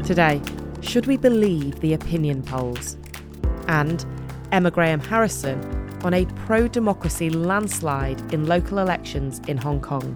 Today, should we believe the opinion polls? And Emma Graham Harrison on a pro-democracy landslide in local elections in Hong Kong.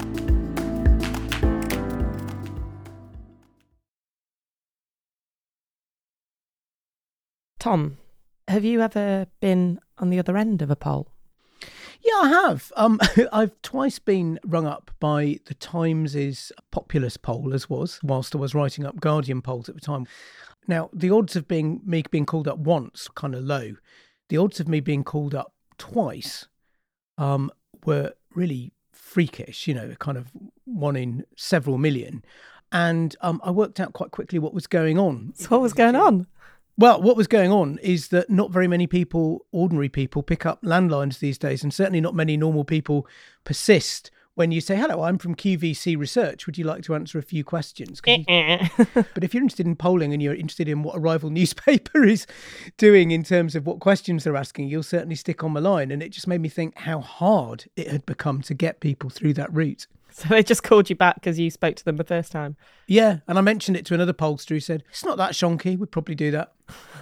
Tom, have you ever been on the other end of a poll? Yeah, I have. I've twice been rung up by the Times' populist poll, as was, whilst I was writing up Guardian polls at the time. Now, the odds of me being called up once kind of low. The odds of me being called up twice were really freakish, kind of one in several million. And I worked out quite quickly what was going on. So what was going on? Well, what was going on is that not very many people, ordinary people, pick up landlines these days, and certainly not many normal people persist when you say, hello, I'm from QVC Research. Would you like to answer a few questions? But if you're interested in polling and you're interested in what a rival newspaper is doing in terms of what questions they're asking, you'll certainly stick on the line. And it just made me think how hard it had become to get people through that route. So they just called you back because you spoke to them the first time? Yeah, and I mentioned it to another pollster who said, it's not that shonky, we'd probably do that.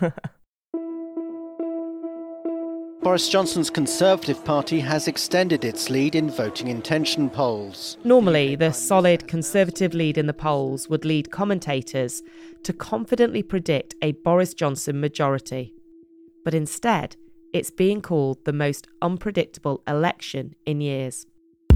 Boris Johnson's Conservative Party has extended its lead in voting intention polls. Normally, the solid Conservative lead in the polls would lead commentators to confidently predict a Boris Johnson majority. But instead, it's being called the most unpredictable election in years.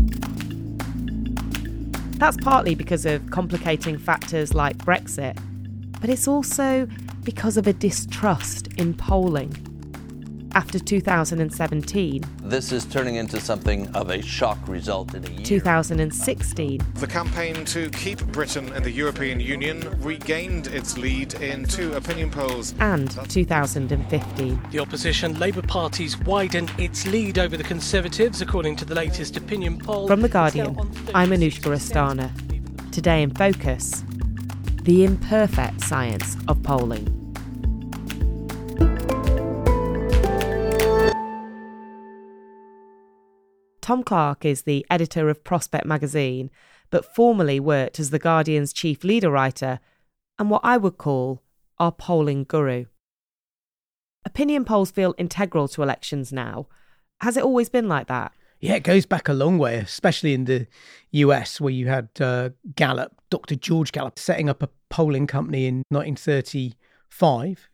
That's partly because of complicating factors like Brexit, but it's also because of a distrust in polling. After 2017, this is turning into something of a shock result in a year. 2016, the campaign to keep Britain in the European Union regained its lead in 2 opinion polls. And 2015. The opposition Labour Party's widened its lead over the Conservatives, according to the latest opinion poll. From The Guardian, I'm Anushka Astana. Today in Focus, the imperfect science of polling. Tom Clark is the editor of Prospect magazine, but formerly worked as The Guardian's chief leader writer and what I would call our polling guru. Opinion polls feel integral to elections now. Has it always been like that? Yeah, it goes back a long way, especially in the US, where you had Gallup, Dr. George Gallup, setting up a polling company in 1935.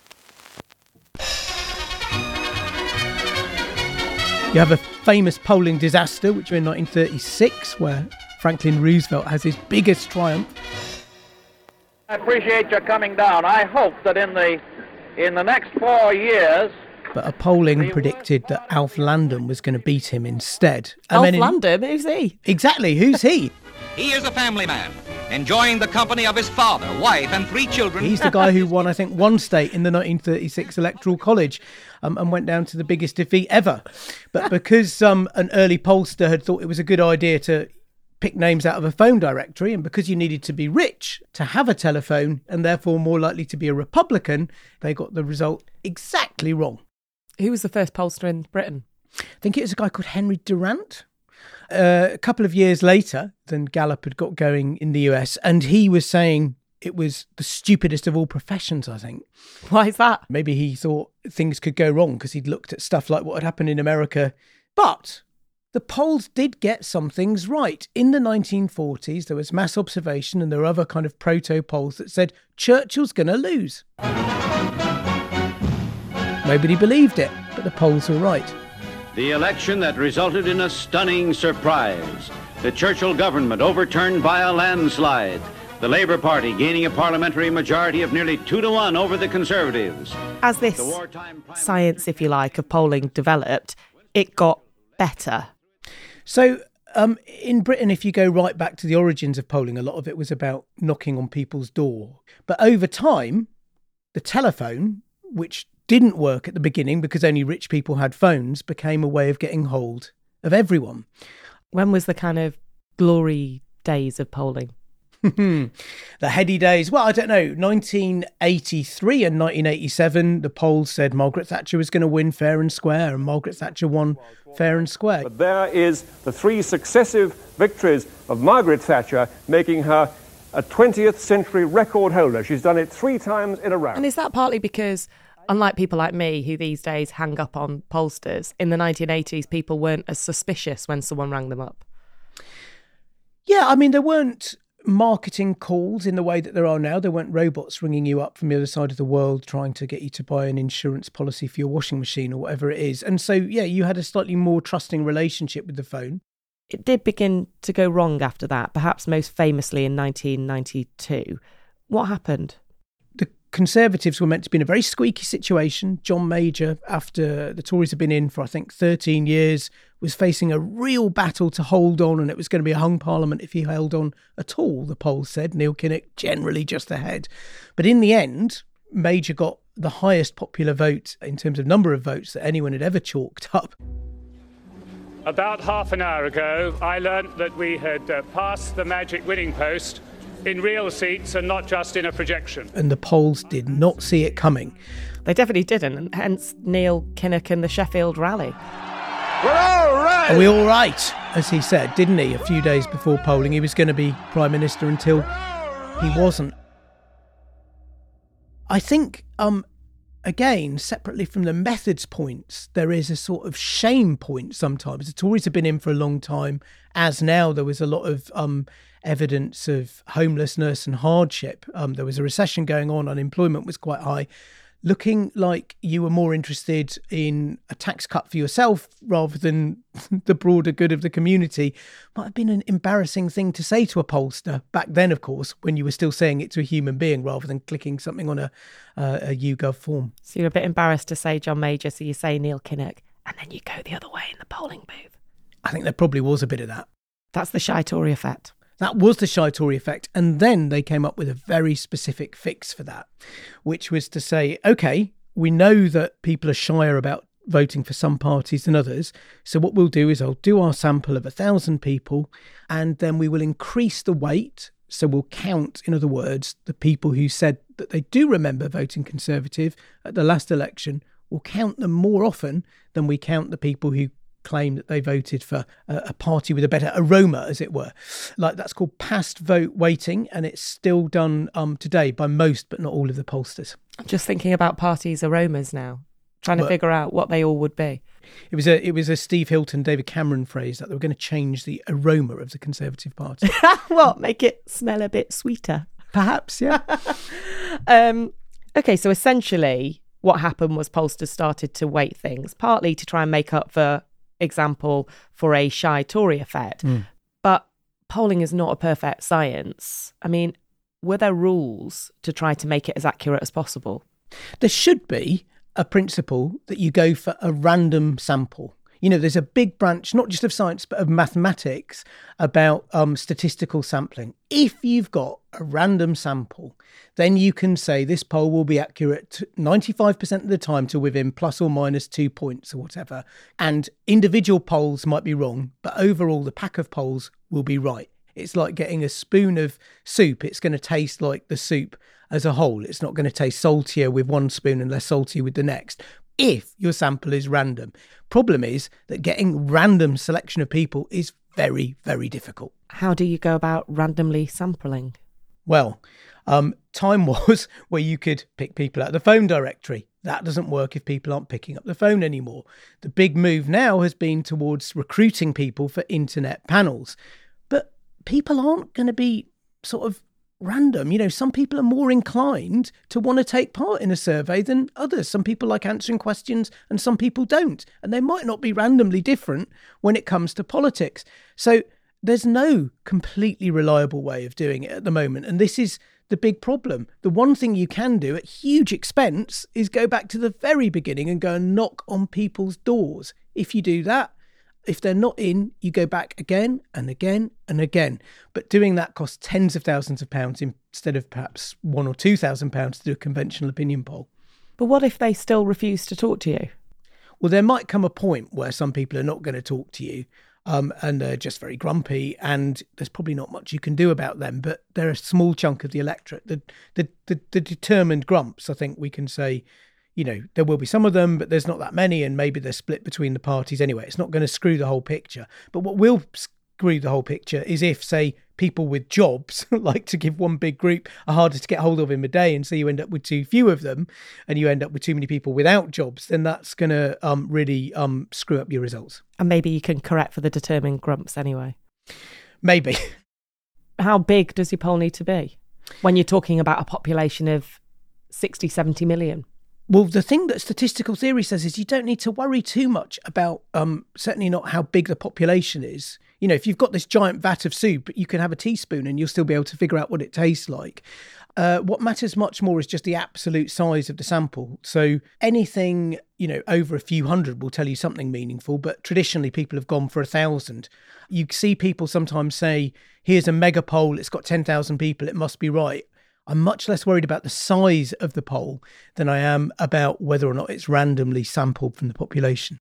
You have a famous polling disaster, which was in 1936, where Franklin Roosevelt has his biggest triumph. I appreciate your coming down. I hope that in the next 4 years... But a polling predicted that Alf Landon was going to beat him instead. Alf Landon? Who's he? Exactly, who's he? He is a family man, enjoying the company of his father, wife and 3 children. He's the guy who won, I think, 1 state in the 1936 Electoral College and went down to the biggest defeat ever. But because an early pollster had thought it was a good idea to pick names out of a phone directory, and because you needed to be rich to have a telephone and therefore more likely to be a Republican, they got the result exactly wrong. Who was the first pollster in Britain? I think it was a guy called Henry Durant. A couple of years later than Gallup had got going in the US, and he was saying it was the stupidest of all professions, I think. Why is that? Maybe he thought things could go wrong because he'd looked at stuff like what had happened in America. But the polls did get some things right. In the 1940s, there was mass observation and there were other kind of proto-polls that said Churchill's going to lose. Nobody believed it, but the polls were right. The election that resulted in a stunning surprise. The Churchill government overturned by a landslide. The Labour Party gaining a parliamentary majority of nearly 2-1 over the Conservatives. As this science, if you like, of polling developed, it got better. So in Britain, if you go right back to the origins of polling, a lot of it was about knocking on people's door. But over time, the telephone, which didn't work at the beginning because only rich people had phones, became a way of getting hold of everyone. When was the kind of glory days of polling? The heady days. Well, I don't know. 1983 and 1987, the polls said Margaret Thatcher was going to win fair and square, and Margaret Thatcher won fair and square. But there is the 3 successive victories of Margaret Thatcher, making her a 20th century record holder. She's done it 3 times in a row. And is that partly because, unlike people like me who these days hang up on pollsters, in the 1980s people weren't as suspicious when someone rang them up? Yeah, I mean, there weren't marketing calls in the way that there are now. There weren't robots ringing you up from the other side of the world trying to get you to buy an insurance policy for your washing machine or whatever it is. And so, yeah, you had a slightly more trusting relationship with the phone. It did begin to go wrong after that, perhaps most famously in 1992. What happened? The Conservatives were meant to be in a very squeaky situation. John Major, after the Tories had been in for, I think, 13 years, was facing a real battle to hold on, and it was going to be a hung parliament if he held on at all, the polls said. Neil Kinnock generally just ahead. But in the end, Major got the highest popular vote in terms of number of votes that anyone had ever chalked up. About half an hour ago, I learnt that we had passed the magic winning post in real seats and not just in a projection. And the polls did not see it coming. They definitely didn't, and hence Neil Kinnock and the Sheffield rally. We're all right! Are we all right? As he said, didn't he? A few days before polling, he was going to be Prime Minister until he wasn't. I think, again, separately from the methods points, there is a sort of shame point sometimes. The Tories have been in for a long time, as now there was a lot of evidence of homelessness and hardship. There was a recession going on, unemployment was quite high. Looking like you were more interested in a tax cut for yourself rather than the broader good of the community might have been an embarrassing thing to say to a pollster back then, of course, when you were still saying it to a human being rather than clicking something on a YouGov form. So you're a bit embarrassed to say John Major, so you say Neil Kinnock, and then you go the other way in the polling booth. I think there probably was a bit of that. That's the shy Tory effect. That was the shy Tory effect. And then they came up with a very specific fix for that, which was to say, OK, we know that people are shyer about voting for some parties than others. So what we'll do is I'll do our sample of 1,000 people, and then we will increase the weight. So we'll count, in other words, the people who said that they do remember voting Conservative at the last election. We'll count them more often than we count the people who claim that they voted for a party with a better aroma, as it were. Like, that's called past vote weighting, and it's still done today by most but not all of the pollsters. I'm just thinking about parties' aromas now, trying to figure out what they all would be. It was a Steve Hilton, David Cameron phrase that they were going to change the aroma of the Conservative Party. What? Make it smell a bit sweeter? Perhaps, yeah. OK, so essentially what happened was pollsters started to weight things, partly to try and make up for example for a shy Tory effect. But polling is not a perfect science. I mean, were there rules to try to make it as accurate as possible? There should be a principle that you go for a random sample. You know, there's a big branch, not just of science, but of mathematics about statistical sampling. If you've got a random sample, then you can say this poll will be accurate 95% of the time to within plus or minus 2 points or whatever. And individual polls might be wrong, but overall the pack of polls will be right. It's like getting a spoon of soup. It's going to taste like the soup as a whole. It's not going to taste saltier with one spoon and less salty with the next, if your sample is random. Problem is that getting random selection of people is very, very difficult. How do you go about randomly sampling? Well, time was where you could pick people out of the phone directory. That doesn't work if people aren't picking up the phone anymore. The big move now has been towards recruiting people for internet panels. But people aren't going to be sort of random. You know, some people are more inclined to want to take part in a survey than others. Some people like answering questions and some people don't. And they might not be randomly different when it comes to politics. So there's no completely reliable way of doing it at the moment. And this is the big problem. The one thing you can do at huge expense is go back to the very beginning and go and knock on people's doors. If you do that, if they're not in, you go back again and again and again. But doing that costs tens of thousands of pounds instead of perhaps £1,000 or £2,000 to do a conventional opinion poll. But what if they still refuse to talk to you? Well, there might come a point where some people are not going to talk to you and they're just very grumpy, and there's probably not much you can do about them. But they're a small chunk of the electorate. The determined grumps, I think we can say, you know, there will be some of them, but there's not that many, and maybe they're split between the parties anyway. It's not going to screw the whole picture. But what will agree with the whole picture, is if, say, people with jobs, like to give one big group, are harder to get hold of in a day, and so you end up with too few of them, and you end up with too many people without jobs, then that's going to really screw up your results. And maybe you can correct for the determined grumps anyway. Maybe. How big does your poll need to be when you're talking about a population of 60, 70 million? Well, the thing that statistical theory says is you don't need to worry too much about, certainly not how big the population is. You know, if you've got this giant vat of soup, you can have a teaspoon and you'll still be able to figure out what it tastes like. What matters much more is just the absolute size of the sample. So anything, you know, over a few hundred will tell you something meaningful, but traditionally people have gone for 1,000. You see people sometimes say, here's a mega poll, it's got 10,000 people, it must be right. I'm much less worried about the size of the poll than I am about whether or not it's randomly sampled from the population.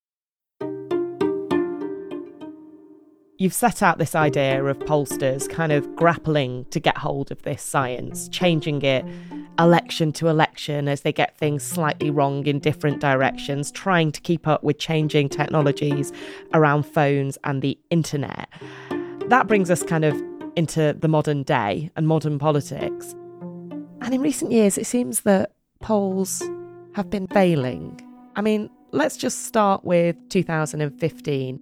You've set out this idea of pollsters kind of grappling to get hold of this science, changing it election to election as they get things slightly wrong in different directions, trying to keep up with changing technologies around phones and the internet. That brings us kind of into the modern day and modern politics. And in recent years, it seems that polls have been failing. I mean, let's just start with 2015.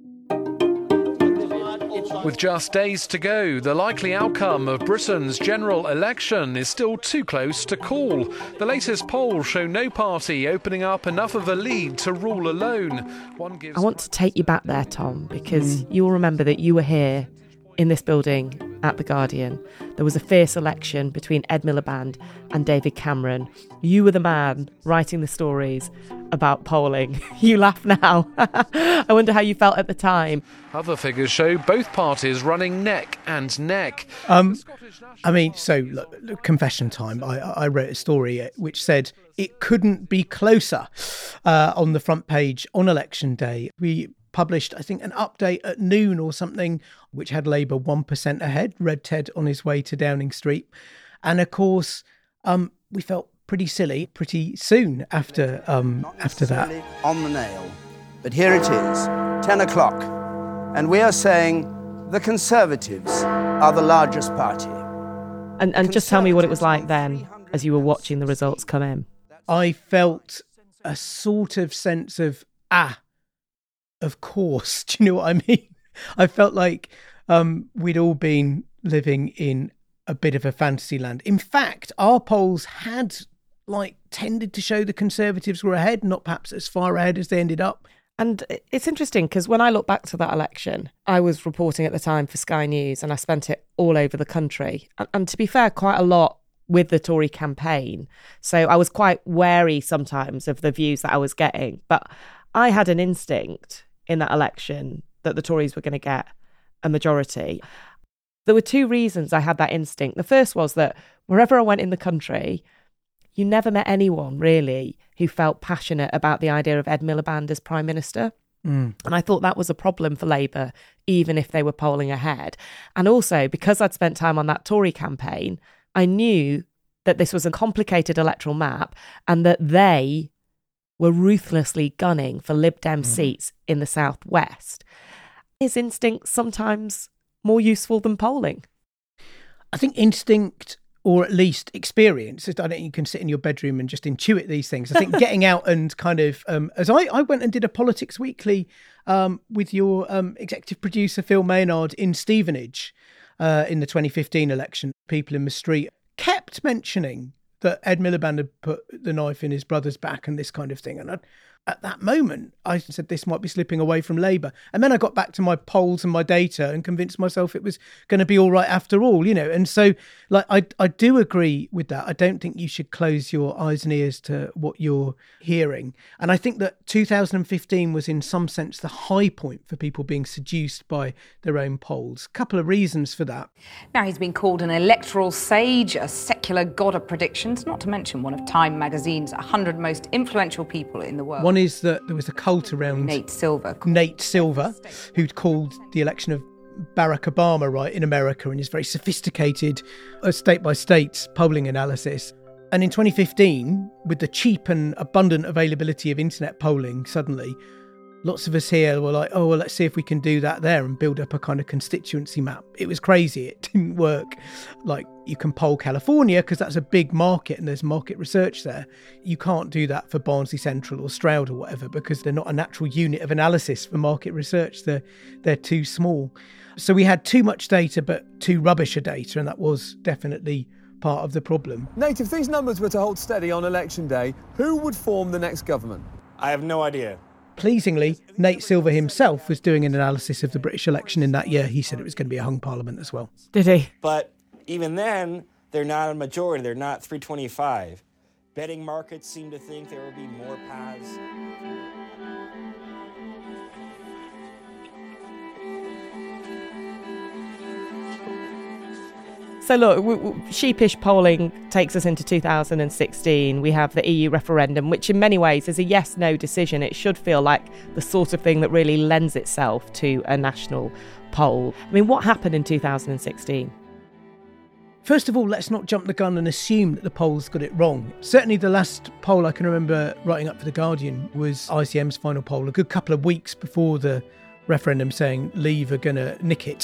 With just days to go, the likely outcome of Britain's general election is still too close to call. The latest polls show no party opening up enough of a lead to rule alone. I want to take you back there, Tom, because you'll remember that you were here in this building at The Guardian. There was a fierce election between Ed Miliband and David Cameron. You were the man writing the stories about polling. You laugh now. I wonder how you felt at the time. Other figures show both parties running neck and neck. I mean, so look, confession time. I wrote a story which said it couldn't be closer on the front page on election day. We published, I think, an update at noon or something, which had Labour 1% ahead, Red Ted on his way to Downing Street. And of course, we felt pretty silly pretty soon after that. On the nail. But here it is, 10 o'clock. And we are saying the Conservatives are the largest party. And just tell me what it was like then as you were watching the results come in. I felt a sort of sense of, of course. Do you know what I mean? I felt like we'd all been living in a bit of a fantasy land. In fact, our polls had tended to show the Conservatives were ahead, not perhaps as far ahead as they ended up. And it's interesting because when I look back to that election, I was reporting at the time for Sky News and I spent it all over the country. And to be fair, quite a lot with the Tory campaign. So I was quite wary sometimes of the views that I was getting. But I had an instinct in that election that the Tories were going to get a majority. There were two reasons I had that instinct. The first was that wherever I went in the country, you never met anyone really who felt passionate about the idea of Ed Miliband as Prime Minister. And I thought that was a problem for Labour, even if they were polling ahead. And also, because I'd spent time on that Tory campaign, I knew that this was a complicated electoral map and that they were ruthlessly gunning for Lib Dem seats in the southwest. Is instinct sometimes more useful than polling? I think instinct, or at least experience, I don't think you can sit in your bedroom and just intuit these things. I think getting out and kind of, as I went and did a Politics Weekly with your executive producer, Phil Maynard, in Stevenage in the 2015 election, people in the street kept mentioning that Ed Miliband had put the knife in his brother's back and this kind of thing. And at that moment, I said this might be slipping away from Labour. And then I got back to my polls and my data and convinced myself it was going to be all right after all, you know. And so I do agree with that. I don't think you should close your eyes and ears to what you're hearing. And I think that 2015 was in some sense the high point for people being seduced by their own polls. A couple of reasons for that. Now, he's been called an electoral sage, a secular god of predictions, not to mention one of Time magazine's 100 most influential people in the world. One is that there was a cult around Nate Silver, who'd called the election of Barack Obama right in America in his very sophisticated state-by-state polling analysis. And in 2015, with the cheap and abundant availability of internet polling, suddenly Lots of us here were like, oh, well, let's see if we can do that there and build up a kind of constituency map. It was crazy. It didn't work. Like, you can poll California because that's a big market and there's market research there. You can't do that for Barnsley Central or Stroud or whatever because they're not a natural unit of analysis for market research. They're too small. So we had too much data but too rubbish a data, and that was definitely part of the problem. Nate, if these numbers were to hold steady on election day, who would form the next government? I have no idea. Pleasingly, Nate Silver himself was doing an analysis of the British election in that year. He said it was going to be a hung parliament as well. Did he? But even then, they're not a majority. They're not 325. Betting markets seem to think there will be more paths. So look, sheepish polling takes us into 2016. We have the EU referendum, which in many ways is a yes-no decision. It should feel like the sort of thing that really lends itself to a national poll. I mean, what happened in 2016? First of all, let's not jump the gun and assume that the polls got it wrong. Certainly the last poll I can remember writing up for The Guardian was ICM's final poll, a good couple of weeks before the referendum, saying Leave are going to nick it.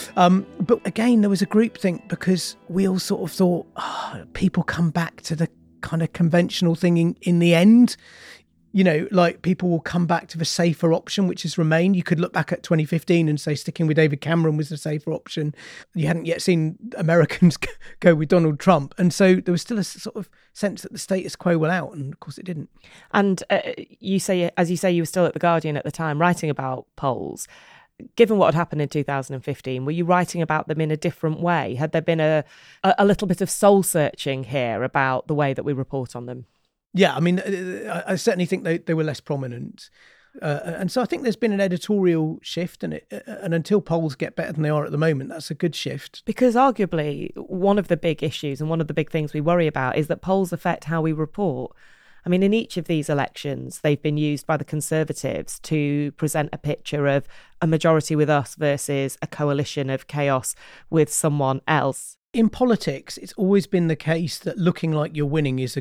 But again, there was a groupthink because we all sort of thought, people come back to the kind of conventional thing in the end. You know, like people will come back to the safer option, which has remained. You could look back at 2015 and say sticking with David Cameron was the safer option. You hadn't yet seen Americans go with Donald Trump. And so there was still a sort of sense that the status quo will out. And of course it didn't. And you say, you were still at The Guardian at the time writing about polls. Given what had happened in 2015, were you writing about them in a different way? Had there been a little bit of soul searching here about the way that we report on them? Yeah, I mean, I certainly think they were less prominent. And so I think there's been an editorial shift, and until polls get better than they are at the moment, that's a good shift. Because arguably, one of the big issues and one of the big things we worry about is that polls affect how we report. I mean, in each of these elections, they've been used by the Conservatives to present a picture of a majority with us versus a coalition of chaos with someone else. In politics, it's always been the case that looking like you're winning is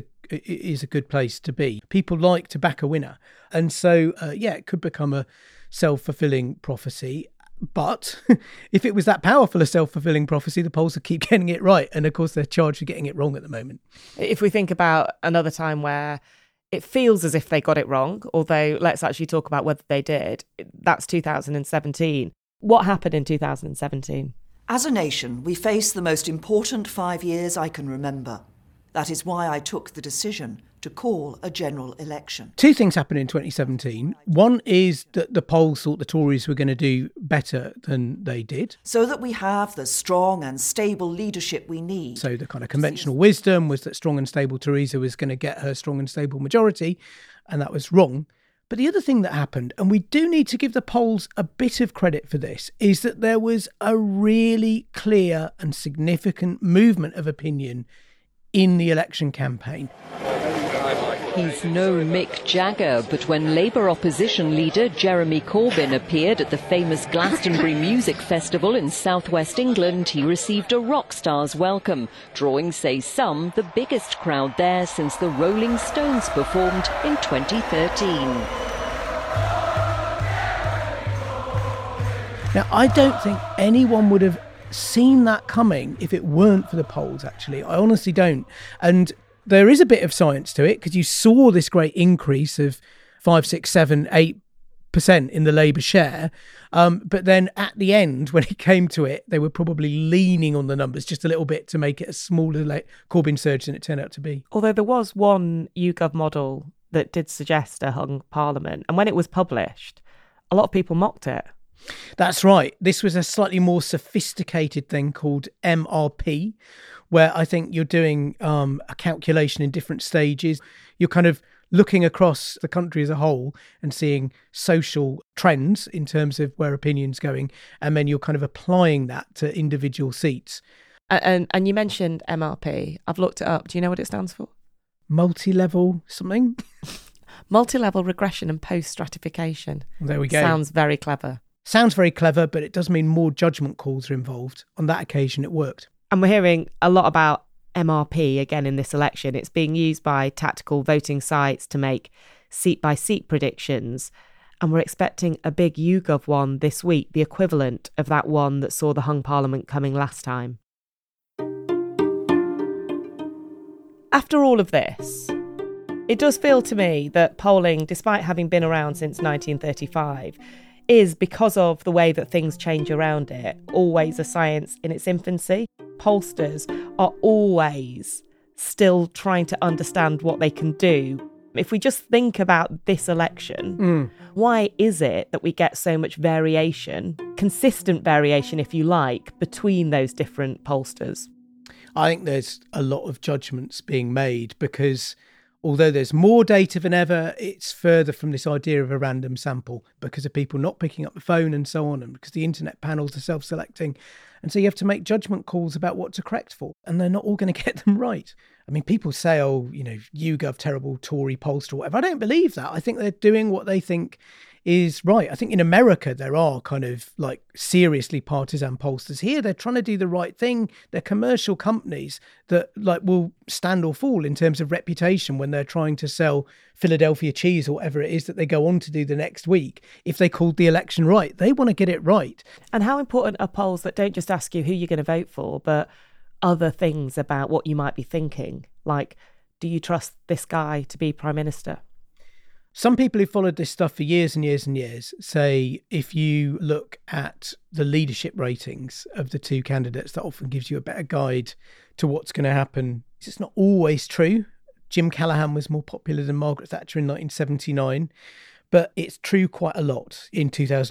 a good place to be. People like to back a winner. And so, it could become a self-fulfilling prophecy. But if it was that powerful a self-fulfilling prophecy, the polls would keep getting it right. And of course, they're charged with getting it wrong at the moment. If we think about another time where it feels as if they got it wrong, although let's actually talk about whether they did, that's 2017. What happened in 2017? As a nation, we face the most important 5 years I can remember. That is why I took the decision to call a general election. Two things happened in 2017. One is that the polls thought the Tories were going to do better than they did. So that we have the strong and stable leadership we need. So the kind of conventional wisdom was that strong and stable Theresa was going to get her strong and stable majority, and that was wrong. But the other thing that happened, and we do need to give the polls a bit of credit for this, is that there was a really clear and significant movement of opinion in the election campaign. He's no Mick Jagger, but when Labour opposition leader Jeremy Corbyn appeared at the famous Glastonbury Music Festival in southwest England, he received a rock star's welcome, drawing, say some, the biggest crowd there since the Rolling Stones performed in 2013. Now, I don't think anyone would have seen that coming if it weren't for the polls, actually. I honestly don't. And there is a bit of science to it, because you saw this great increase of 5, 6, 7, 8% in the Labour share. But then at the end, when it came to it, they were probably leaning on the numbers just a little bit to make it a smaller Corbyn surge than it turned out to be. Although there was one YouGov model that did suggest a hung parliament. And when it was published, a lot of people mocked it. That's right. This was a slightly more sophisticated thing called MRP, where I think you're doing a calculation in different stages. You're kind of looking across the country as a whole and seeing social trends in terms of where opinion's going, and then you're kind of applying that to individual seats. And you mentioned MRP. I've looked it up. Do you know what it stands for? Multi-level something? Multi-level regression and post-stratification. There we go. Sounds very clever. Sounds very clever, but it does mean more judgment calls are involved. On that occasion, it worked. And we're hearing a lot about MRP again in this election. It's being used by tactical voting sites to make seat-by-seat predictions. And we're expecting a big YouGov one this week, the equivalent of that one that saw the hung parliament coming last time. After all of this, it does feel to me that polling, despite having been around since 1935, is, because of the way that things change around it, always a science in its infancy. Pollsters are always still trying to understand what they can do. If we just think about this election, why is it that we get so much variation, consistent variation, if you like, between those different pollsters? I think there's a lot of judgments being made because although there's more data than ever, it's further from this idea of a random sample because of people not picking up the phone and so on, and because the internet panels are self-selecting. And so you have to make judgment calls about what to correct for, and they're not all going to get them right. I mean, people say, oh, YouGov, terrible Tory pollster, whatever. I don't believe that. I think they're doing what they think is right. I think in America, there are kind of like seriously partisan pollsters. Here, they're trying to do the right thing. They're commercial companies that like will stand or fall in terms of reputation when they're trying to sell Philadelphia cheese or whatever it is that they go on to do the next week. If they called the election right, they want to get it right. And how important are polls that don't just ask you who you're going to vote for, but other things about what you might be thinking? Like, do you trust this guy to be Prime Minister? Some people who followed this stuff for years and years and years say if you look at the leadership ratings of the two candidates, that often gives you a better guide to what's going to happen. It's not always true. Jim Callaghan was more popular than Margaret Thatcher in 1979, but it's true quite a lot. In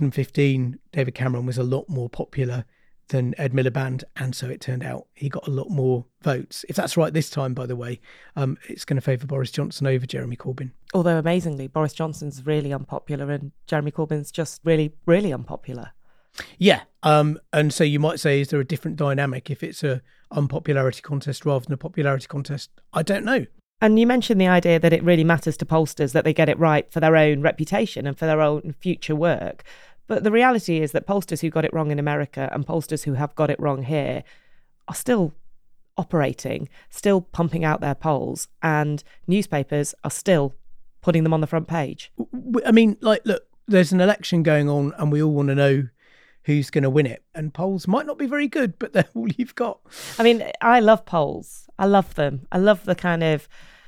2015, David Cameron was a lot more popular than Ed Miliband, and so it turned out he got a lot more votes. If that's right this time, by the way, it's going to favour Boris Johnson over Jeremy Corbyn. Although, amazingly, Boris Johnson's really unpopular and Jeremy Corbyn's just really, really unpopular. Yeah, and so you might say, is there a different dynamic if it's a unpopularity contest rather than a popularity contest? I don't know. And you mentioned the idea that it really matters to pollsters that they get it right for their own reputation and for their own future work. But the reality is that pollsters who got it wrong in America and pollsters who have got it wrong here are still operating, still pumping out their polls, and newspapers are still putting them on the front page. I mean, like, look, there's an election going on and we all want to know who's going to win it. And polls might not be very good, but they're all you've got. I mean, I love polls. I love them. I love the kind of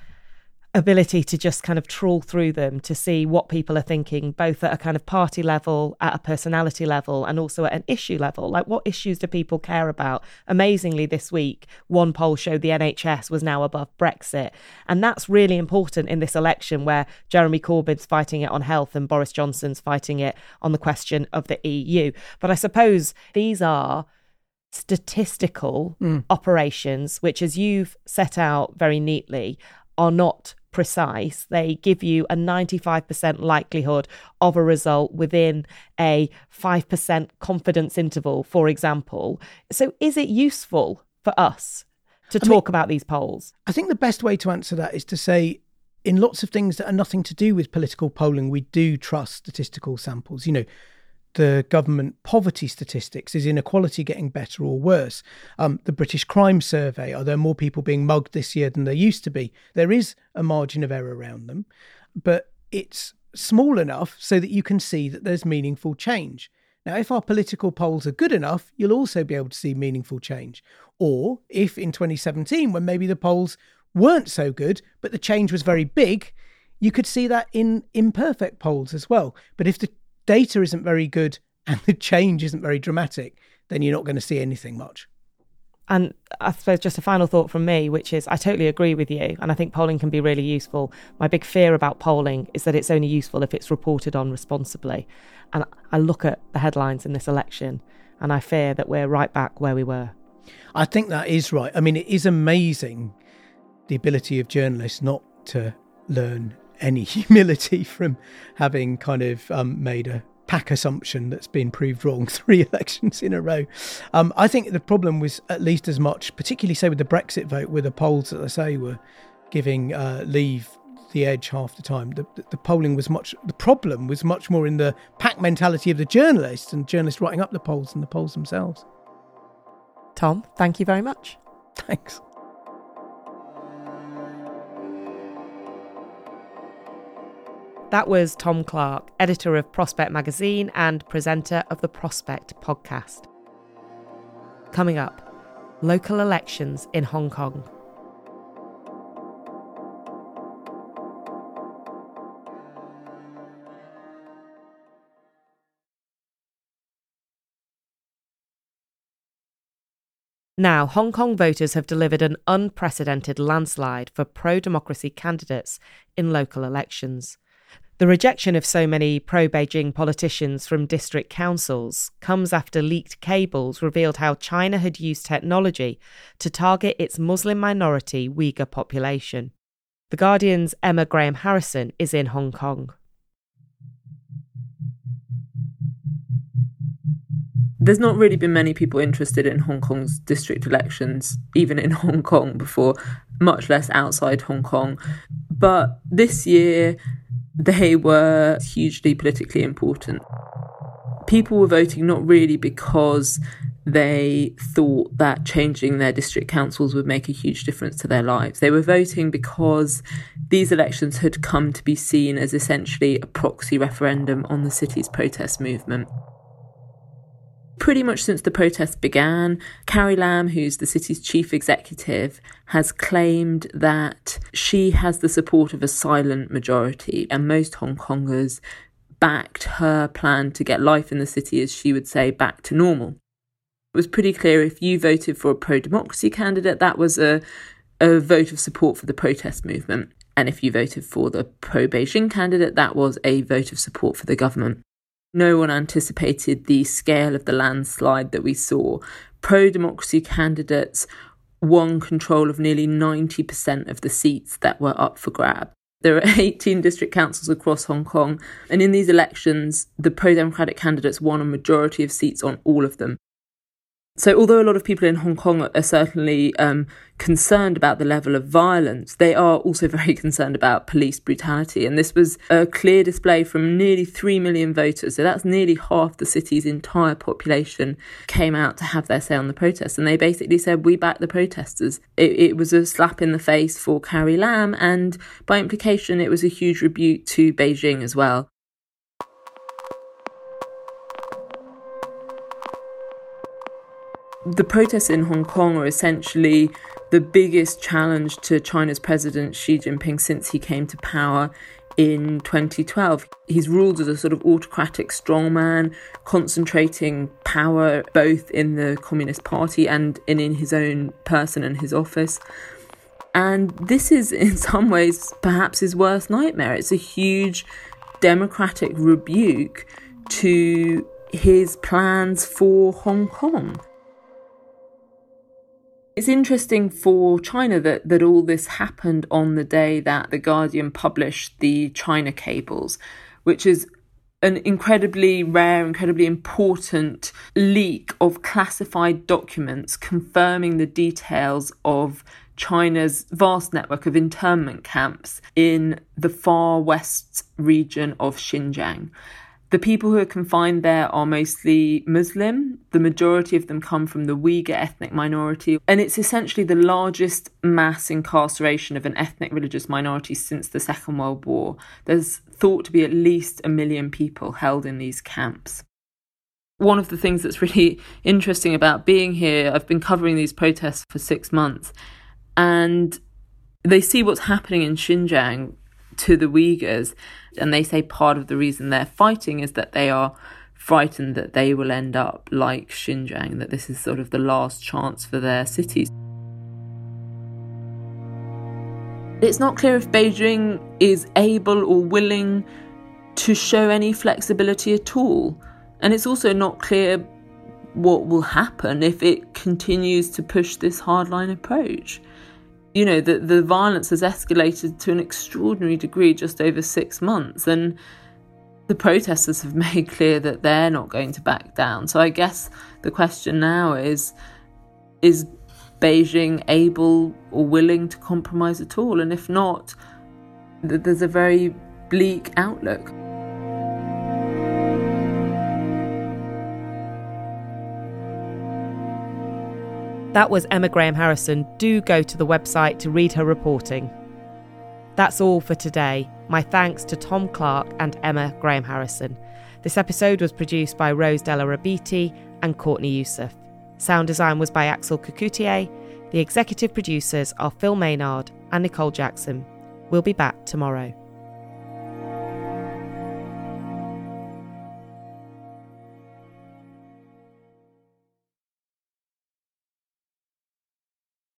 ability to just kind of trawl through them to see what people are thinking, both at a kind of party level, at a personality level, and also at an issue level. Like, what issues do people care about? Amazingly, this week, one poll showed the NHS was now above Brexit. And that's really important in this election where Jeremy Corbyn's fighting it on health and Boris Johnson's fighting it on the question of the EU. But I suppose these are statistical operations, which, as you've set out very neatly, are not precise. They give you a 95% likelihood of a result within a 5% confidence interval, for example. So is it useful for us to talk about these polls? I think the best way to answer that is to say, in lots of things that are nothing to do with political polling, we do trust statistical samples. You know, the government poverty statistics, is inequality getting better or worse? The British Crime Survey, are there more people being mugged this year than there used to be? There is a margin of error around them, but it's small enough so that you can see that there's meaningful change. Now, if our political polls are good enough, you'll also be able to see meaningful change. Or if in 2017, when maybe the polls weren't so good, but the change was very big, you could see that in imperfect polls as well. But if the data isn't very good and the change isn't very dramatic, then you're not going to see anything much. And I suppose just a final thought from me, which is I totally agree with you. And I think polling can be really useful. My big fear about polling is that it's only useful if it's reported on responsibly. And I look at the headlines in this election and I fear that we're right back where we were. I think that is right. I mean, it is amazing, the ability of journalists not to learn any humility from having kind of made a pack assumption that's been proved wrong 3 elections in a row. I think the problem was at least as much, particularly say with the Brexit vote, where the polls, as I say, were giving Leave the edge half the time. The polling was the problem was much more in the pack mentality of the journalists and journalists writing up the polls than the polls themselves. Tom, thank you very much. Thanks. That was Tom Clark, editor of Prospect magazine and presenter of the Prospect podcast. Coming up, local elections in Hong Kong. Now, Hong Kong voters have delivered an unprecedented landslide for pro-democracy candidates in local elections. The rejection of so many pro-Beijing politicians from district councils comes after leaked cables revealed how China had used technology to target its Muslim minority Uyghur population. The Guardian's Emma Graham Harrison is in Hong Kong. There's not really been many people interested in Hong Kong's district elections, even in Hong Kong before, much less outside Hong Kong. But this year, they were hugely politically important. People were voting not really because they thought that changing their district councils would make a huge difference to their lives. They were voting because these elections had come to be seen as essentially a proxy referendum on the city's protest movement. Pretty much since the protests began, Carrie Lam, who's the city's chief executive, has claimed that she has the support of a silent majority, and most Hong Kongers backed her plan to get life in the city, as she would say, back to normal. It was pretty clear if you voted for a pro-democracy candidate, that was a vote of support for the protest movement. And if you voted for the pro-Beijing candidate, that was a vote of support for the government. No one anticipated the scale of the landslide that we saw. Pro-democracy candidates won control of nearly 90% of the seats that were up for grab. There are 18 district councils across Hong Kong, and in these elections, the pro-democratic candidates won a majority of seats on all of them. So although a lot of people in Hong Kong are certainly concerned about the level of violence, they are also very concerned about police brutality. And this was a clear display from nearly 3 million voters. So that's nearly half the city's entire population came out to have their say on the protests. And they basically said, we back the protesters. It was a slap in the face for Carrie Lam. And by implication, it was a huge rebuke to Beijing as well. The protests in Hong Kong are essentially the biggest challenge to China's President Xi Jinping since he came to power in 2012. He's ruled as a sort of autocratic strongman, concentrating power both in the Communist Party and in his own person and his office. And this is, in some ways, perhaps his worst nightmare. It's a huge democratic rebuke to his plans for Hong Kong. It's interesting for China that all this happened on the day that The Guardian published the China cables, which is an incredibly rare, incredibly important leak of classified documents confirming the details of China's vast network of internment camps in the far west region of Xinjiang. The people who are confined there are mostly Muslim. The majority of them come from the Uyghur ethnic minority. And it's essentially the largest mass incarceration of an ethnic religious minority since the Second World War. There's thought to be at least 1 million people held in these camps. One of the things that's really interesting about being here, I've been covering these protests for 6 months, and they see what's happening in Xinjiang to the Uyghurs, and they say part of the reason they're fighting is that they are frightened that they will end up like Xinjiang, that this is sort of the last chance for their cities. It's not clear if Beijing is able or willing to show any flexibility at all, and it's also not clear what will happen if it continues to push this hardline approach. You know, the violence has escalated to an extraordinary degree just over 6 months, and the protesters have made clear that they're not going to back down. So I guess the question now is Beijing able or willing to compromise at all? And if not, there's a very bleak outlook. That was Emma Graham Harrison. Do go to the website to read her reporting. That's all for today. My thanks to Tom Clark and Emma Graham Harrison. This episode was produced by Rose Della Rabiti and Courtney Youssef. Sound design was by Axel Cucoutier. The executive producers are Phil Maynard and Nicole Jackson. We'll be back tomorrow.